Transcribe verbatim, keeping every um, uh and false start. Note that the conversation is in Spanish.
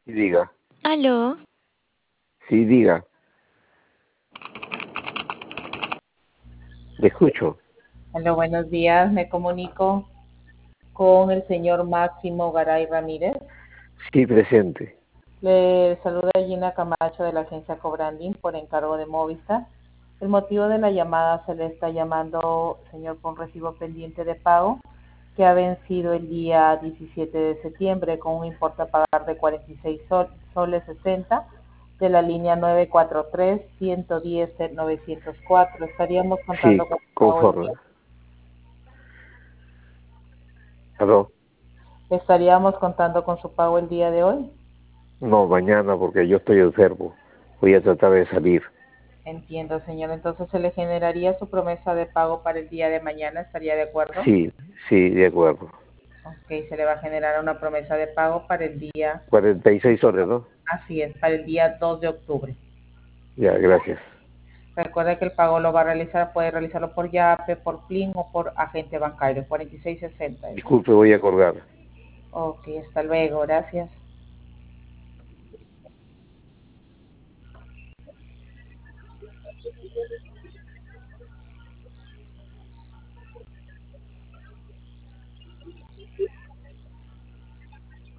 Sí, diga. Aló, Sí, diga. Le escucho. Hola, buenos días. Me comunico con el señor Máximo Garay Ramírez. Sí, presente. Le saluda Gina Camacho de la agencia Cobranding por encargo de Movistar. El motivo de la llamada se le está llamando, señor, con recibo pendiente de pago que ha vencido el día diecisiete de septiembre con un importe a pagar de cuarenta y seis sol, soles sesenta de la línea nueve cuatro tres, uno uno cero, nueve cero cuatro. Estaríamos Sí, contando con pago el día conforme. ¿Aló? Estaríamos contando con su pago el día de hoy. No, mañana porque yo estoy enfermo. Voy a tratar de salir. Entiendo, señor. Entonces se le generaría su promesa de pago para el día de mañana. ¿Estaría de acuerdo? Sí, sí, de acuerdo. Ok, se le va a generar una promesa de pago para el día, cuarenta y seis horas, ¿no? así es, para el día dos de octubre. Ya, gracias. Recuerde que el pago lo va a realizar, puede realizarlo por Yape, por Plin o por agente bancario. cuarenta y seis sesenta es. Disculpe, voy a colgar. Ok, hasta luego. Gracias.